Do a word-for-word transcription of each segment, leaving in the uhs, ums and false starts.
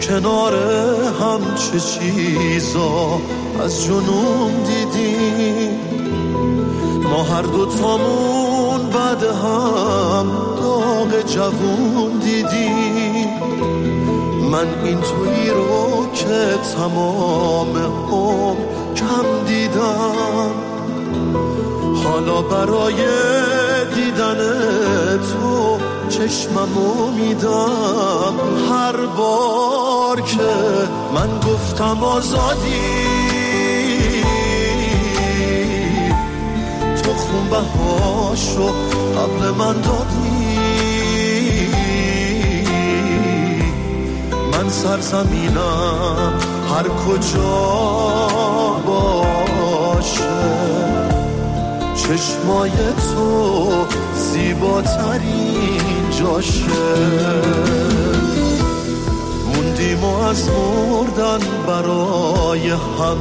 کنار هم چه چیزا از جنون دیدیم. ما هر دو تامون بعد هم داغ جوون دیدیم. من این تویی رو که تمام عمر کم دیدم، حالا برای دیدن تو چشممو میدم. هر بار که من گفتم آزادی، تو خونبهاشو قبل من دادی. من سرزمینم هر کجا باشه، چشمای تو زیباترین جاشه. موندیم و از مردن برای هم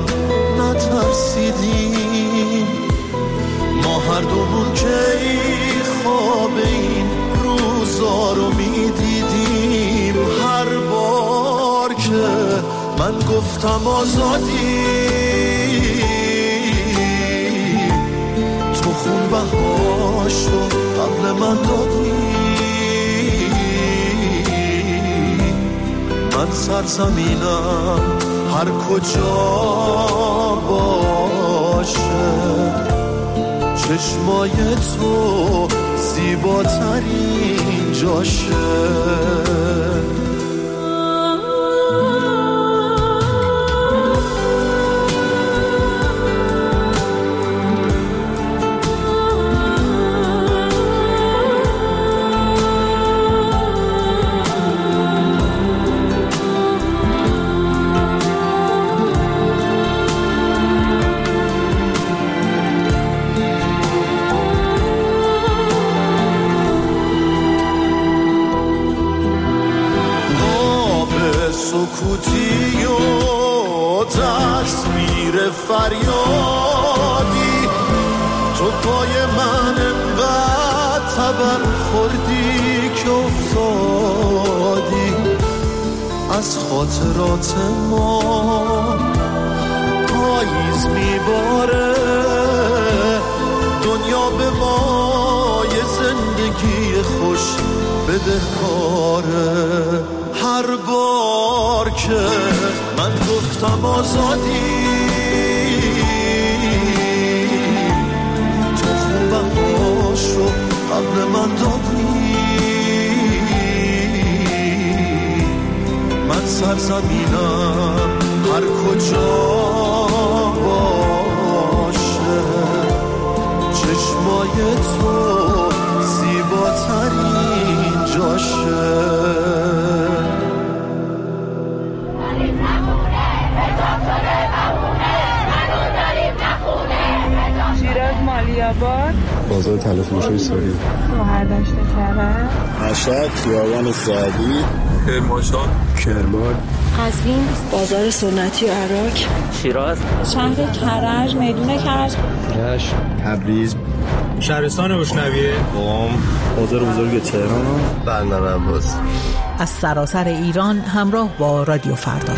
نترسیدیم. ما هر دومون که خواب این روزا رو میدیدیم. هر بار که من گفتم آزادی، تو خونبهاشو قبل من دادی. من سرزمینم هر کجا باشه، چشمای تو زیباترین جاشه. سکوتی و تصویر فریادی، تو پای من انقدر تبر خوردی که افتادی. از خاطرات ما پاییز میباره، دنیا به ما یه زندگی خوش بدهکاره. هر بار که من گفتم آزادی، تو خونبهاشو قبل من دادی. من سرزمینم هر کجا باشه، چشمای تو زیباترین جاشه. مالیاباد، بازار تلفروشی ساری، شهردشت کرج، مشهد، خیابان سعدی، کرمانشاه، کرمان، قزوین، بازار سنتی و عراق، شیراز، شهر کرج، میدون کرج، رشت، تبریز، شهرستان بوشنویه، قم، بازار بزرگ تهران، بندر عباس. از سراسر ایران همراه با رادیو فردا.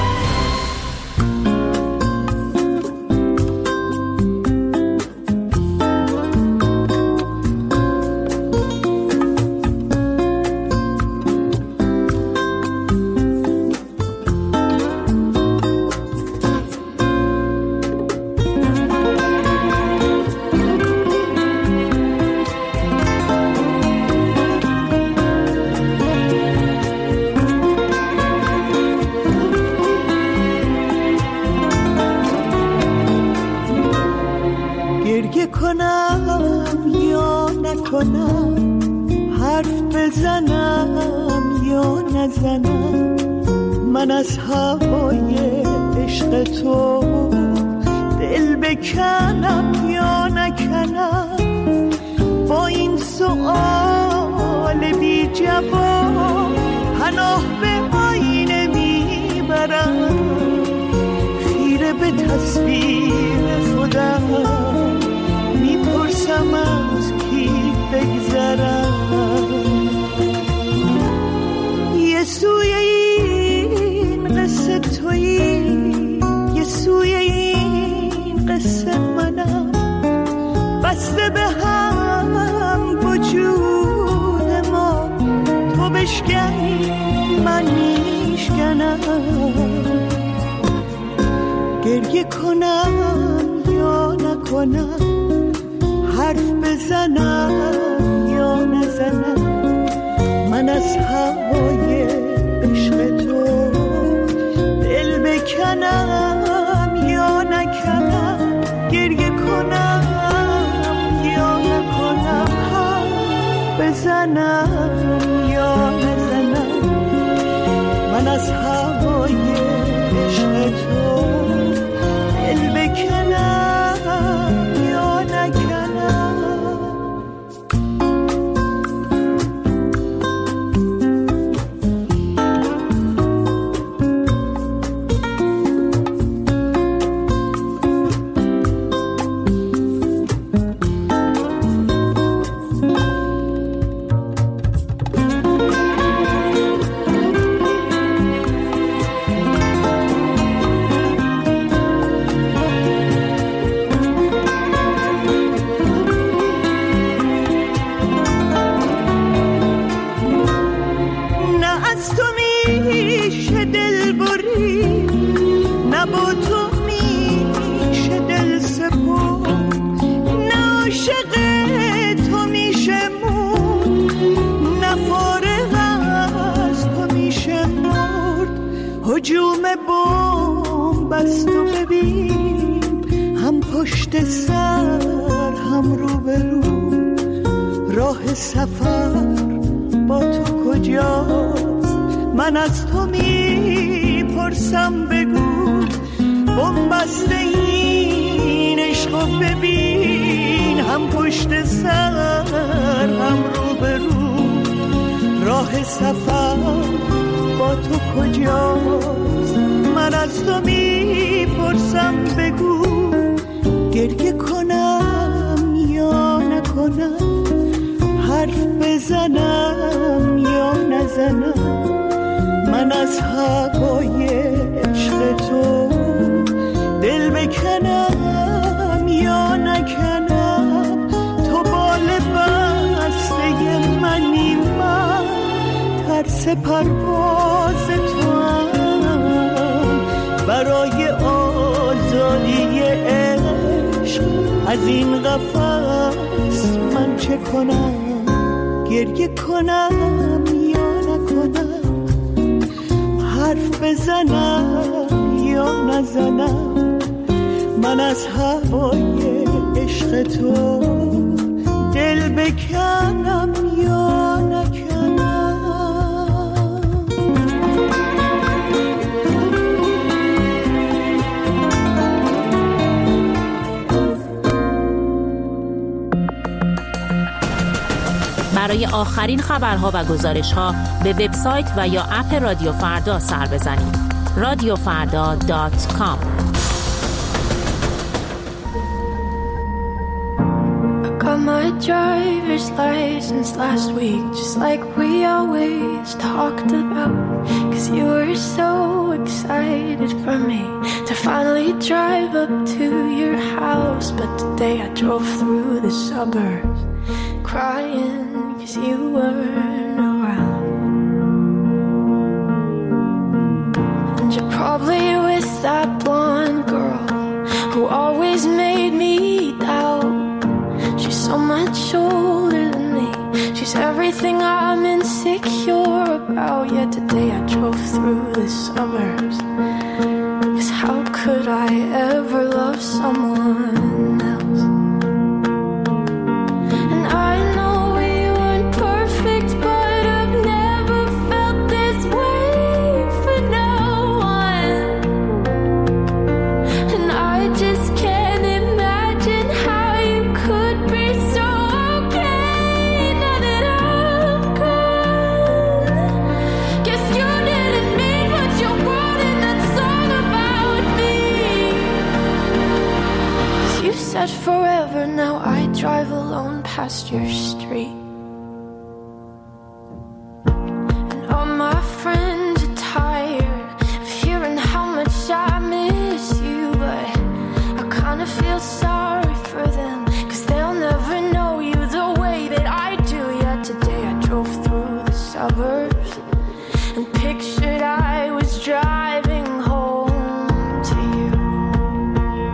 من از هوای عشق تو دل بکنم یا نکنم، با این سؤال بی جواب پناه به آینه میبرم. خیره به تصویر خودم میپرسم از کی بگذرم. یه سوی کنم یا نکنم، حرف بزنم یا نزنم، من از هوای عشق تو دل بکنم یا نکنم، گریه کنم یا نکنم، حرف بزنم یا نزنم، من از هوای عشق تو دل بکنم یا نکنم. هجوم بمب است و ببین، هم پشت سر هم رو به رو، راه سفر با تو کجاست؟ من از تو میپرسم بگو، بمب است این عشق و ببین، هم پشت سر هم رو به رو، راه سفر با تو کجاست؟ من از تو میپرسم بگو، گریه کنم یا نکنم، حرف بزنم یا نزنم، من از هوای عشق تو دل بکنم یا نکنم، تو بال بسته منی، من ترس پرواز تو هم، برای آزادی عشق از این قفس من چه کنم؟ گریه کنم یا نکنم، حرف بزنم یا نزنم، من از هوای عشق تو دل بکنم یا نکنم. برای آخرین خبرها و گزارش‌ها به وبسایت و یا اپ رادیو فردا سر بزنید. رادیو فردا دات کام. Got my driver's license last week, just like we always talked about. Cause you were so excited for me to finally drive up to your house. But today I drove through the suburbs crying cause you weren't around. And you're probably with that blonde girl who always made me doubt. She's so much older than me, she's everything I'm insecure about. Yet today I drove through the suburbs, cause how could I ever love someone else? And I know we weren't perfect, but I've never felt this way for no one. And I just can't imagine how you could be so okay now that I'm gone. Guess you didn't mean what you wrote in that song about me. 'Cause you said forever, now I drive alone past your street. And all my friends are tired of hearing how much I miss you, but I kinda feel sorry for them, 'cause they'll never know you the way that I do. Yet today I drove through the suburbs and pictured I was driving home to you.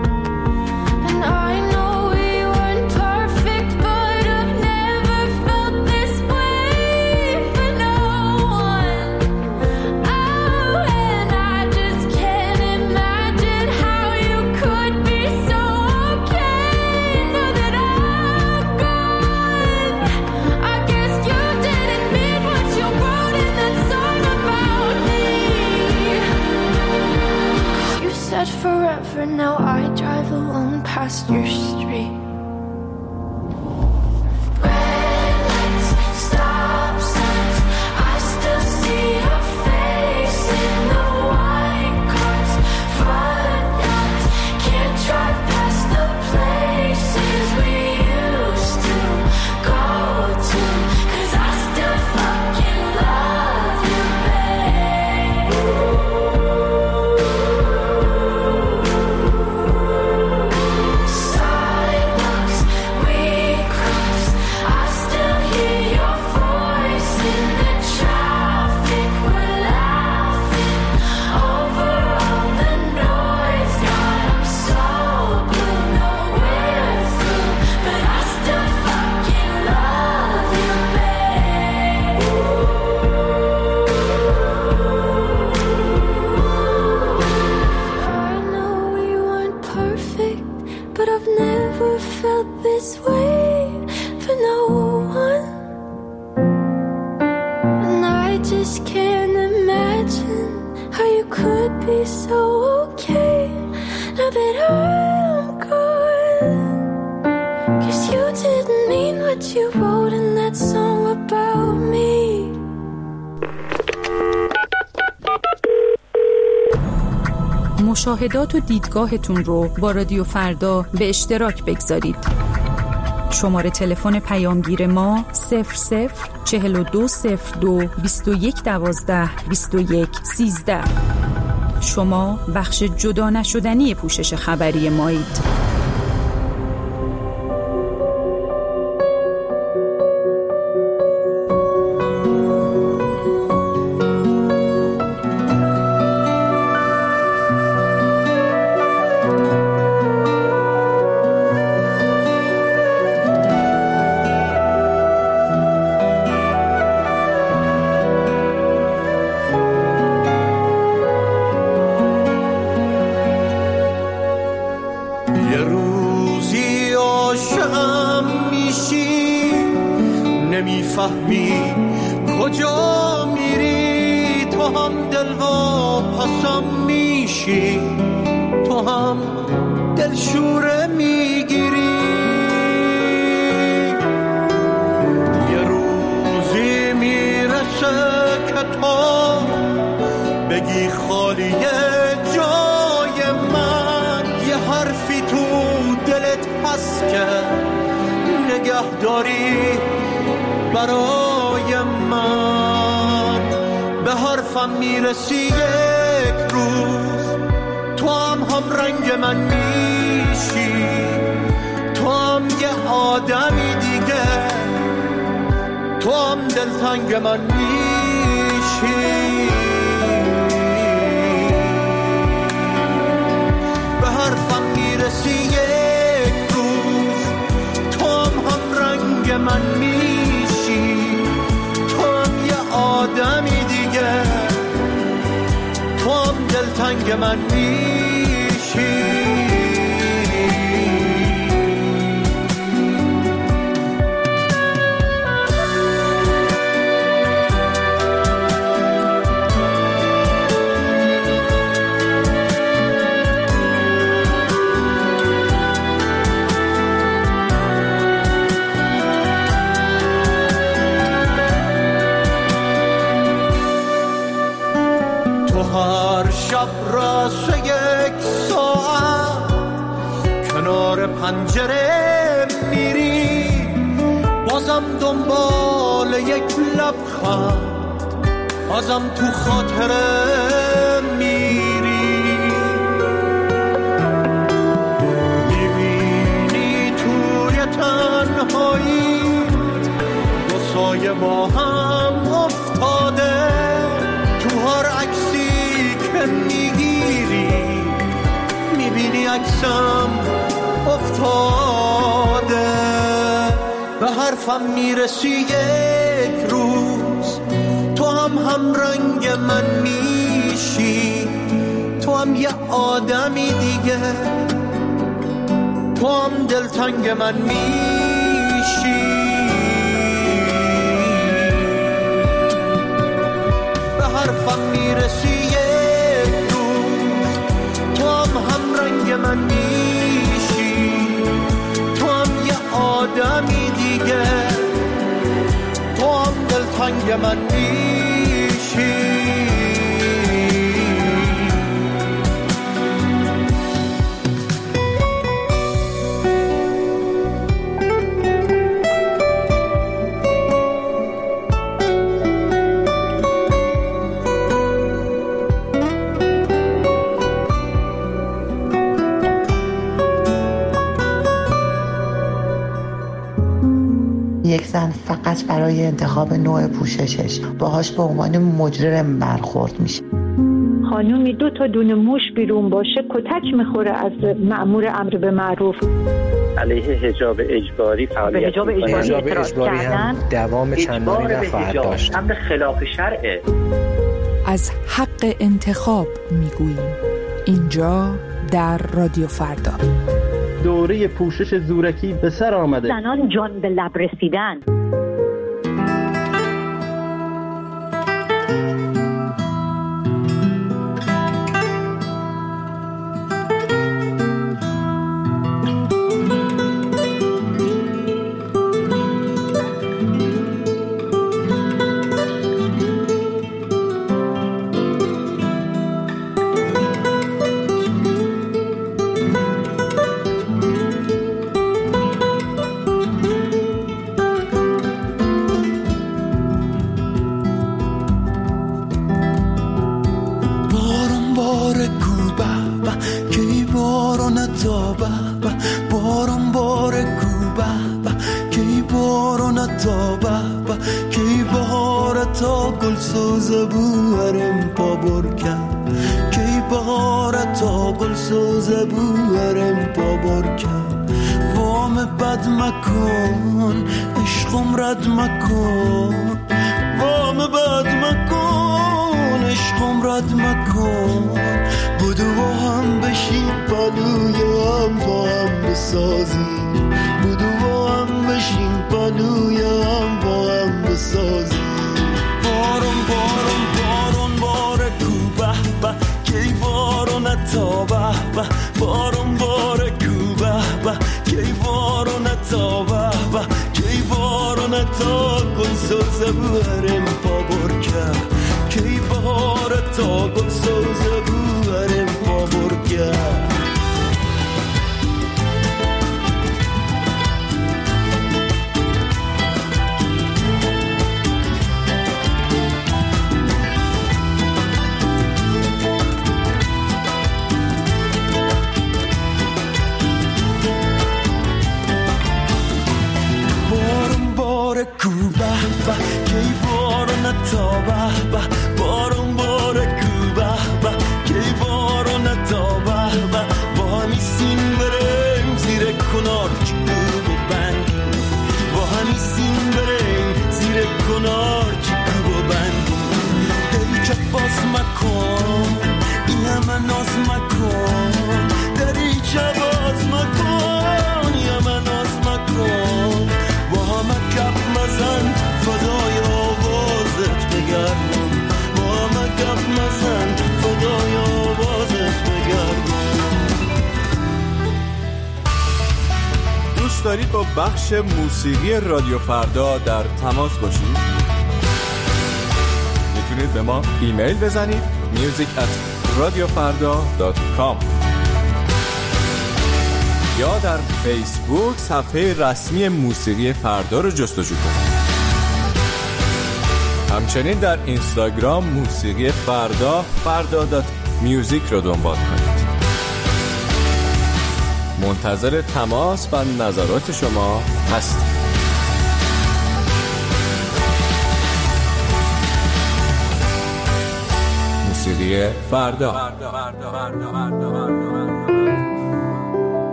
this way for no one, and I just can't imagine how you could be so okay now that I'm gone. 'Cause you didn't mean what you wrote in that song about me. مشاهدات و دیدگاهتون رو با رادیو فردا به اشتراک بگذارید. شماره تلفن پیامگیر ما صفر صفر چهل و دو صفر دو بیست و یک دوازده بیست و یک سیزده. شما بخش جدا نشدنی پوشش خبری مایید. نمیفهمی کجا میری، تو هم دل و پسم میشی، تو هم دلشوره میگیری. یه روزی میرسه که تو بگی خالیه جای من، یه حرفی تو دلت هست که نگه داری برای من. به حرفم میرسی یک روز، تو هم هم رنگ من میشی، تو هم یه آدمی دیگه، تو هم دلتنگ من میشی. به حرفم میرسی یک روز، تو هم هم رنگ من میشی، تو هم یه آدمی دیگه، تو هم دلتنگ من میشی. هر شب راست یک ساعت کنار پنجره میری، بازم دنبال یک لبخند، بازم تو خاطره میری. میبینی توی تنهایی دو سایه با هم افتاده، تو هر عکسی میگیری میبینی عکسم افتاده. به حرفم میرسی یک روز، تو هم هم رنگ من میشی، تو هم یه آدمی دیگه، تو هم دلتنگ من میشی. به حرفم میرسی من میشی، تو هم یه آدمی دیگه، تو هم دلتنگ من میشی. یک زن فقط برای انتخاب نوع پوششش باهاش به عنوان مجرم برخورد میشه. خانومی دو تا دونه موش بیرون باشه کتک میخوره از مأمور امر به معروف. علیه حجاب اجباری فعالیت حجاب اجباری, اجباری هم دوام چندانی نخواهد داشت. امر خلاف شرعه. از حق انتخاب میگوییم اینجا در رادیو فردا. دوره پوشش زورکی به سر آمده. زنان جان به لب رسیدن. دارید با بخش موسیقی رادیو فردا در تماس باشید؟ میتونید به ما ایمیل بزنید music at radiofarda dot com یا در فیسبوک صفحه رسمی موسیقی فردا رو جستجو کنید. همچنین در اینستاگرام موسیقی فردا فردا دات میوزیک رو دنبال کنید. منتظر تماس و نظرات شما هستیم. موسیقی فردا.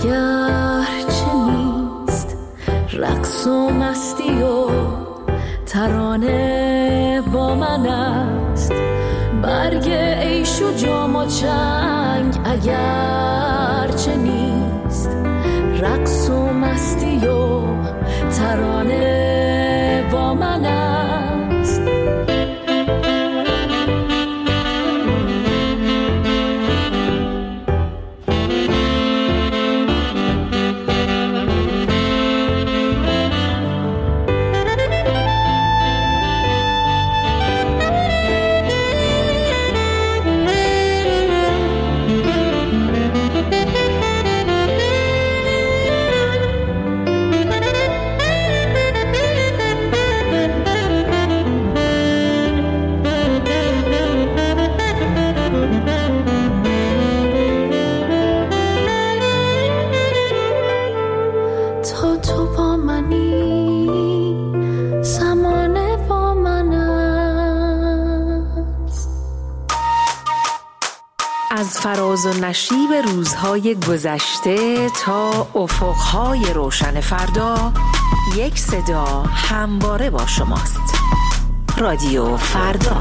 اگر چه نیست رقص و مستی و ترانه با من است، برگ عیش و جام و چنگ اگر چه نیست رقص و مستی و ترانه با من است. از فراز و نشیب روزهای گذشته تا افقهای روشن فردا، یک صدا همواره با شماست. رادیو فردا.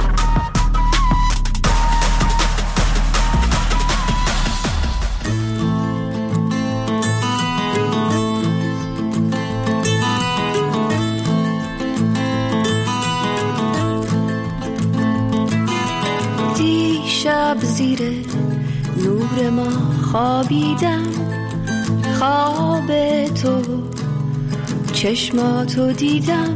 دیشب زیر نور ما خوابیدم، خواب تو چشماتو دیدم،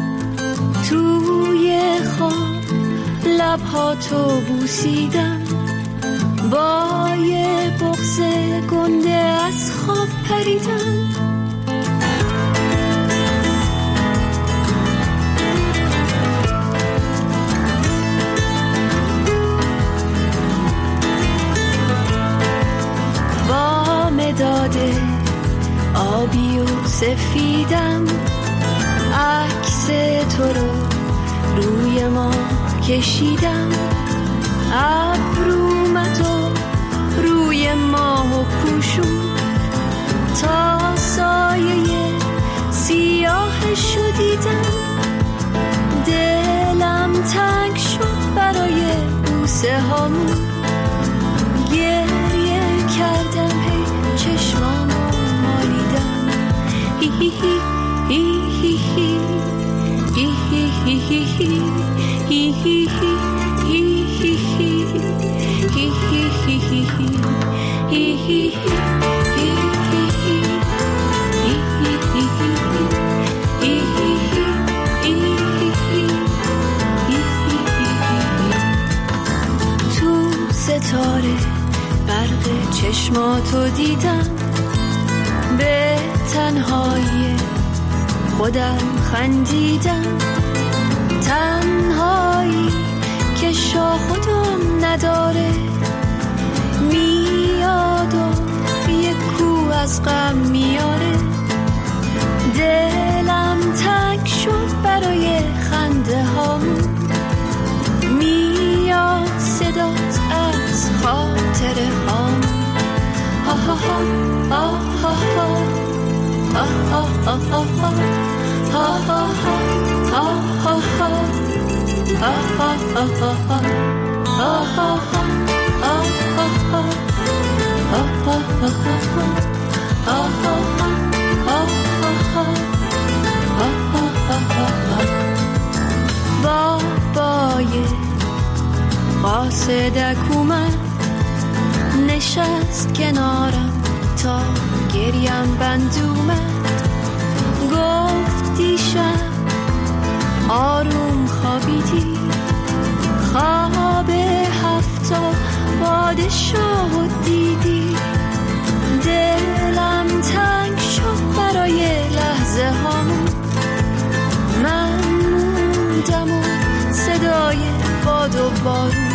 توی خواب لبهاتو بوسیدم، با یه بغض گنده از خواب پریدم. داده آبی و سفیدم، عکس تو رو روی ما کشیدم، ابرومتو روی ماه و پوشون تا سایه سیاهشو دیدم. دلم تنگ شد برای بوسه هامون، گریه کردم هی چشمامو مالیدم. هی هی هی هی هی هی هی هی هی هی هی تو ستاره برق چشماتو دیدم، به تنهایی خودم خندیدم، تنهایی که شاه خودم نداره، میاد و یک کو از غم میاره. دلم تنگ شد برای خنده هامون، میاد صدات از خاطره هامون. ها ها ها ها ها ها ها ها ها ها بابای قاصدک اومد، نشست کنارم تا گریم بند اومد، گفت دیشب آروم خوابیدی، خواب هفتا پادشاه دیدی. دلم تنگ شد برای لحظه هامون، من موندم و صدای باد و بارون